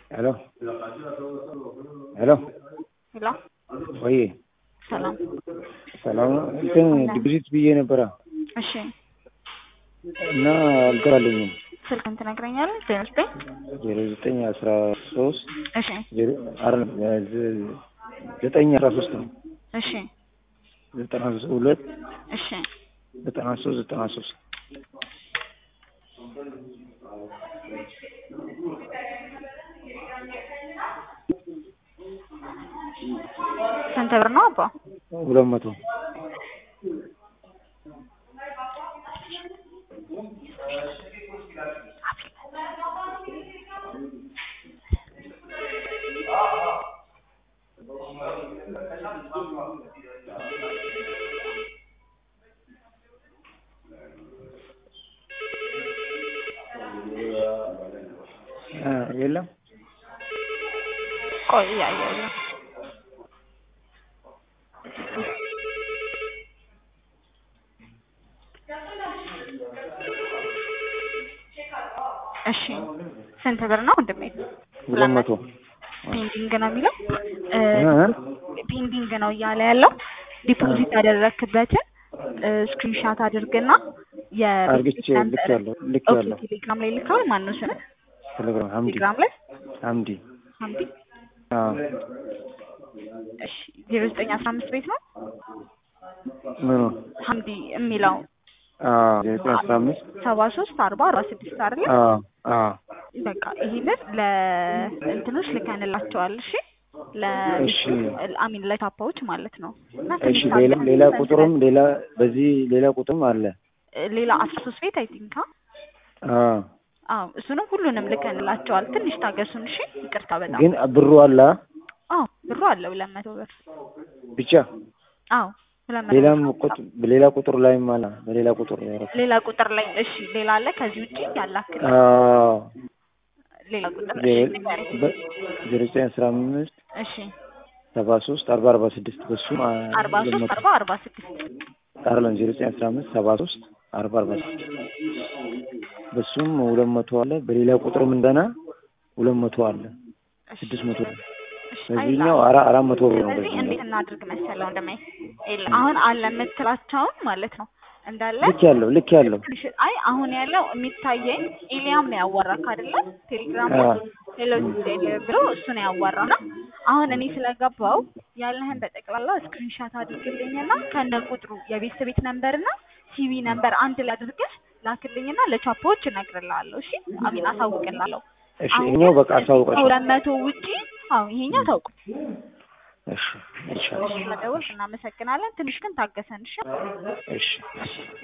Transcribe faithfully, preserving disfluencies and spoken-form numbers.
Hello. Hello. Hello. Oye. Salam. Salam. እንትን ዲፖዚት ብዬ ነበር። እሺ እና አልገባልኝም። ስልክህን ትነግረኛለህ? ዜሮ ዘጠኝ ዜሮ ዘጠኝ አስራ ሶስት እሺ ዘጠኝ አስራ ሶስት ነው። እሺ ዘጠና ሁለት እሺ ዘጠና ሶስት ዘጠና ሶስት ስንት ብር ነው አባ? ሁለት መቶ የለም ቆይ ያያለ እሺ ስንት ብር ነው ወንድሜ? ሁለት መቶ ፔንዲንግ ነው የሚለው ፔንዲንግ ነው እያለ ያለው ዲፖዚት ያደረክበትን ስክሪንሻት አድርግና አርግቼ ልክ ያለው ልክ ያለው ቴሌግራም ላይ ልካል። ማን ነው ስለ ቴሌግራም ሐምዲ ቴሌግራም ላይ ሐምዲ ሐምዲ አዎ እሺ ዜሮ ዘጠኝ አስራ አምስት ቤት ነው ምኑ ሐምዲ የሚለው አዎ ዜሮ ዘጠኝ አስራ አምስት ሰባ ሶስት አርባ አርባ ስድስት አይደል? አዎ አዎ በቃ ይሄንን ለእንትኖች ልከንላቸዋል። እሺ ለእሺ አሚን ለታፓዎች ማለት ነው። እና እሺ ሌላ ሌላ ቁጥርም ሌላ በዚህ ሌላ ቁጥርም አለ ሌላ አስራ ሶስት ቤት አይ ቲንክ አዎ አዎ እሱንም ሁሉንም ልከንላቸዋል። ትንሽ ታገሱን እሺ። ይቅርታ በጣም ግን ብሩ አለ። አዎ ብሩ አለ ሁለት መቶ ብር ብቻ። አዎ ሌላም ቁጥር ሌላ ቁጥር ላይም አለ በሌላ ቁጥር ነው። ሌላ ቁጥር ላይ እሺ ሌላ አለ ከዚህ ውጪ ያላክል አዎ ሌላ ቁጥር ዜሮ ዘጠኝ አስራ አምስት እሺ ሰባ ሶስት አርባ አርባ ስድስት በሱም አርባ ሶስት አርባ አርባ ስድስት አይደለም ዜሮ ዘጠኝ አስራ አምስት ሰባ ሶስት አርባ አርባ ስድስት በሱም ሁለት መቶ አለ። በሌላ ቁጥርም እንደና ሁለት መቶ አለ ስድስት መቶ ነው። በዚህኛው አራት መቶ ብር ነው። በዚህ እንዴት እናድርግ መሰለው እንደማይ አሁን አለ የምትላቸውን ማለት ነው እንዳለ ልክ ያለው ልክ ያለው አይ አሁን ያለው የሚታየኝ ኤሊያም ነው ያወራክ አይደለ? ቴሌግራም ላይ ሄሎ ብሎ እሱ ነው ያወራና አሁን እኔ ስለገባው ያለህን በጠቅላላ ስክሪንሻት አድርግልኝና ከነ ቁጥሩ የቤት ቤት ነምበርና ሲቪ ነምበር አንድ ላይ አድርገህ ላክልኝና ለቻፖዎች እነግርልሃለሁ። እሺ አሚን አሳውቅልሃለሁ። እሺ ይሄኛው በቃ አሳውቃለሁ። ሁለት መቶ ውጪ አዎ ይሄኛው ታውቁ። እሺ ኢንሻአላህ ስለደወልክ እናመሰግናለን። ትንሽ ግን ታገሰን። እሺ እሺ